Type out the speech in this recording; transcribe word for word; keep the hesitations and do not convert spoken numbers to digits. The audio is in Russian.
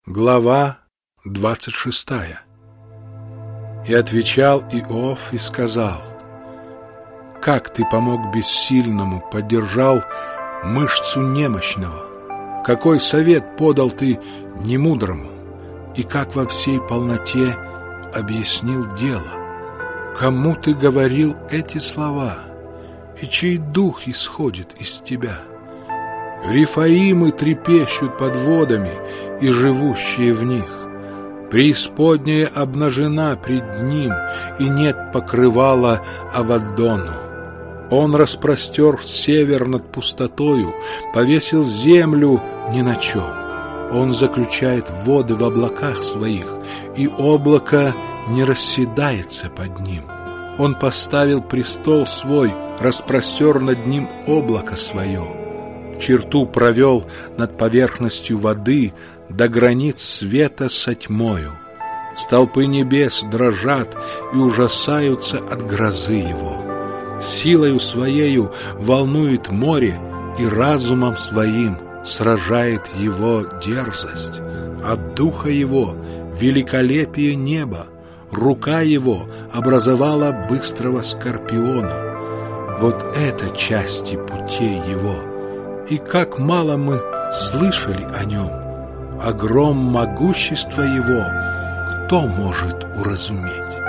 Глава двадцать шестая. И отвечал Иов и сказал: «Как ты помог бессильному, поддержал мышцу немощного? Какой совет подал ты немудрому? И как во всей полноте объяснил дело? Кому ты говорил эти слова? И чей дух исходит из тебя? Рифаимы трепещут под водами, и живущие в них. Преисподняя обнажена пред ним, и нет покрывала Авадону. Он распростер север над пустотою, повесил землю ни на чем. Он заключает воды в облаках своих, и облако не расседается под ним. Он поставил престол свой, распростер над ним облако свое. Черту провел над поверхностью воды до границ света со тьмою. Столпы небес дрожат и ужасаются от грозы его. Силою своею волнует море, и разумом своим сражает его дерзость. От духа его великолепие неба, рука его образовала быстрого скорпиона. Вот это части путей его. И как мало мы слышали о нем! Огром могущества его кто может уразуметь?